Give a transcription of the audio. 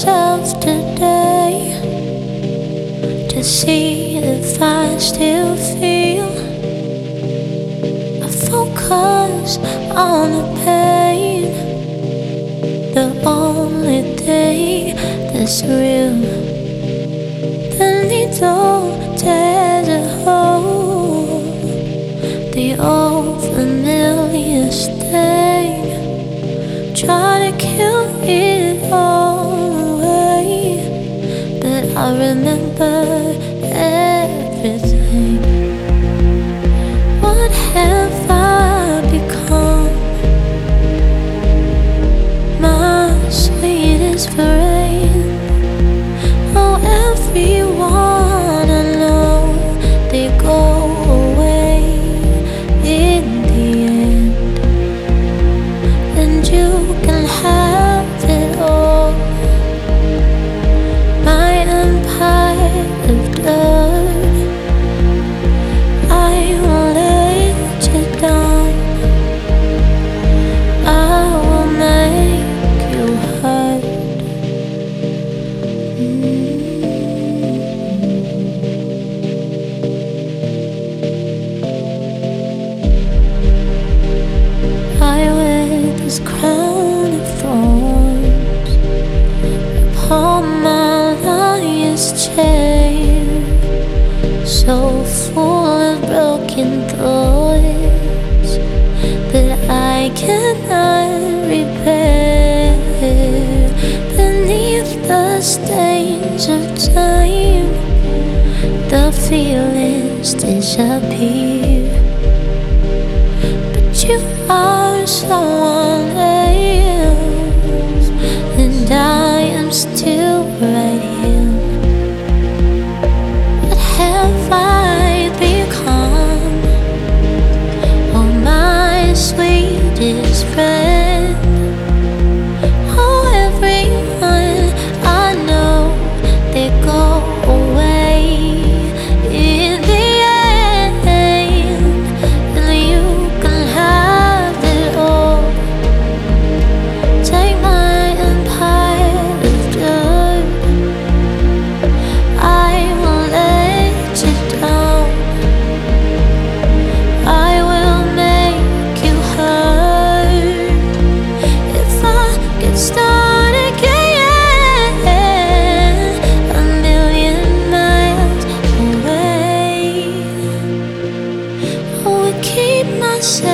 myself today to see if I still feel. I focus on the pain, the only thing that's real. The needle tears a hole, the old familiar stain. Try to kill it all away, but I remember everything. What have I become? My sweetest friend. Oh, everyone I know, they go away in the end, and you can have it all. My empire of dirt, I won't let you down. I will make you hurt. I wear this crown of thorns upon my lion's chain, so full of broken thoughts that I cannot repair. Beneath the stains of time, the feelings disappear. But you are someone else, and I am still right here. What have I become? Oh, my sweetest friend. Oh, everyone I know, they go away in the end, and you can have it all. Take my empire of dirt, I won't let you down. I will make you hurt if I get started again, a million miles away. I will keep myself